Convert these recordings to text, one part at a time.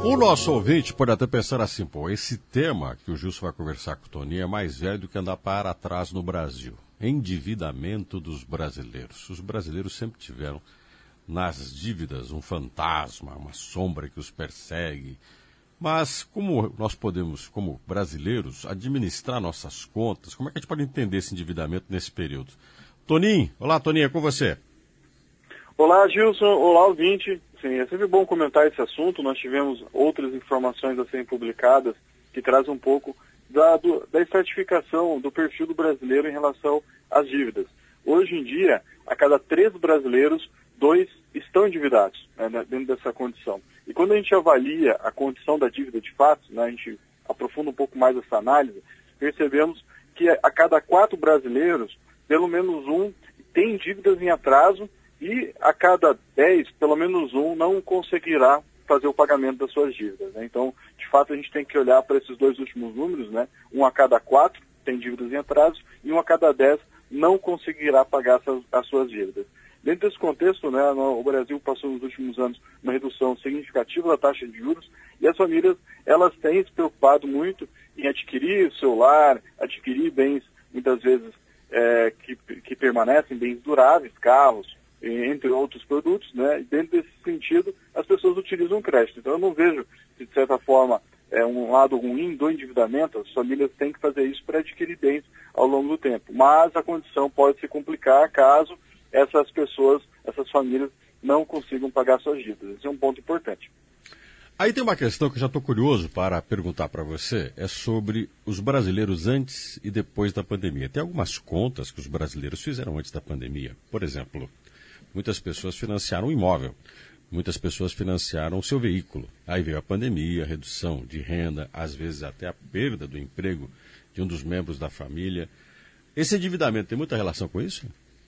O nosso ouvinte pode até pensar assim, pô, esse tema que o Gilson vai conversar com o Toninho é mais velho do que andar para trás no Brasil. Endividamento dos brasileiros. Os brasileiros sempre tiveram nas dívidas um fantasma, uma sombra que os persegue. Mas como nós podemos, como brasileiros, administrar nossas contas? Como é que a gente pode entender esse endividamento nesse período? Toninho, olá Toninho, é com você. Olá Gilson, olá ouvinte. Sim, é sempre bom comentar esse assunto. Nós tivemos outras informações a serem publicadas que trazem um pouco da estratificação do perfil do brasileiro em relação às dívidas. Hoje em dia, a cada 3 brasileiros, 2 estão endividados, né, dentro dessa condição. E quando a gente avalia a condição da dívida de fato, né, a gente aprofunda um pouco mais essa análise, percebemos que a cada 4 brasileiros, pelo menos um tem dívidas em atraso e a cada 10, pelo menos um não conseguirá fazer o pagamento das suas dívidas, né? Então, de fato, a gente tem que olhar para esses 2 últimos números, né? Um a cada 4 tem dívidas em atraso e um a cada 10 não conseguirá pagar as suas dívidas. Dentro desse contexto, né, o Brasil passou nos últimos anos uma redução significativa da taxa de juros e as famílias elas têm se preocupado muito em adquirir celular, adquirir bens, muitas vezes, que permanecem, bens duráveis, carros, entre outros produtos, né? E dentro desse sentido, as pessoas utilizam crédito. Então eu não vejo, de certa forma, um lado ruim do endividamento. As famílias têm que fazer isso para adquirir bens ao longo do tempo. Mas a condição pode se complicar caso essas pessoas, essas famílias, não consigam pagar suas dívidas. Esse é um ponto importante. Aí tem uma questão que eu já estou curioso para perguntar para você, é sobre os brasileiros antes e depois da pandemia. Tem algumas contas que os brasileiros fizeram antes da pandemia. Por exemplo, muitas pessoas financiaram um imóvel, muitas pessoas financiaram o seu veículo. Aí veio a pandemia, a redução de renda, às vezes até a perda do emprego de um dos membros da família. Esse endividamento tem muita relação com isso?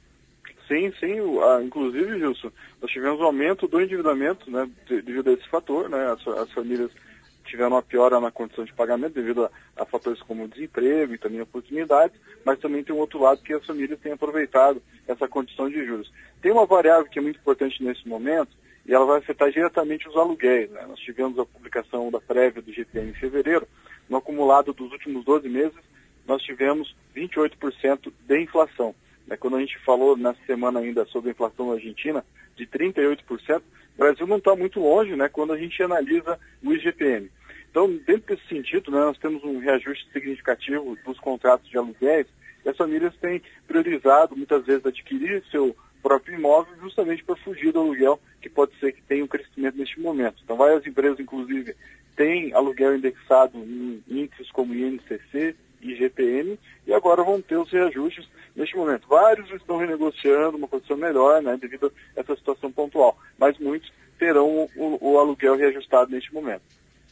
Sim, inclusive, Gilson, nós tivemos um aumento do endividamento, né, devido a esse fator, né, as famílias tiveram uma piora na condição de pagamento devido a fatores como desemprego e também oportunidades, mas também tem um outro lado que as famílias têm aproveitado essa condição de juros. Tem uma variável que é muito importante nesse momento e ela vai afetar diretamente os aluguéis, né? Nós tivemos a publicação da prévia do IGPM em fevereiro, no acumulado dos últimos 12 meses, nós tivemos 28% de inflação. Quando a gente falou nessa semana ainda sobre a inflação na Argentina, de 38%, o Brasil não está muito longe, né, quando a gente analisa o IGPM. Então, dentro desse sentido, né, nós temos um reajuste significativo dos contratos de aluguéis e as famílias têm priorizado, muitas vezes, adquirir seu próprio imóvel justamente para fugir do aluguel, que pode ser que tenha um crescimento neste momento. Então, várias empresas, inclusive, têm aluguel indexado em índices como INCC, IGPM, e agora vão ter os reajustes neste momento. Vários estão renegociando uma condição melhor, né, devido a essa situação pontual, mas muitos terão o aluguel reajustado neste momento.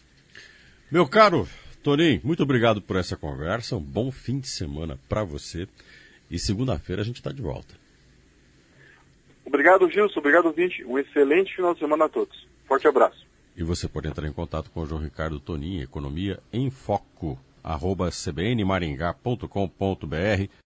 Meu caro Toninho, muito obrigado por essa conversa, um bom fim de semana para você e segunda-feira a gente está de volta. Obrigado, Gilson, obrigado, ouvinte, um excelente final de semana a todos. Forte abraço. E você pode entrar em contato com o João Ricardo Toninho, Economia em Foco, @cbnmaringá.com.br.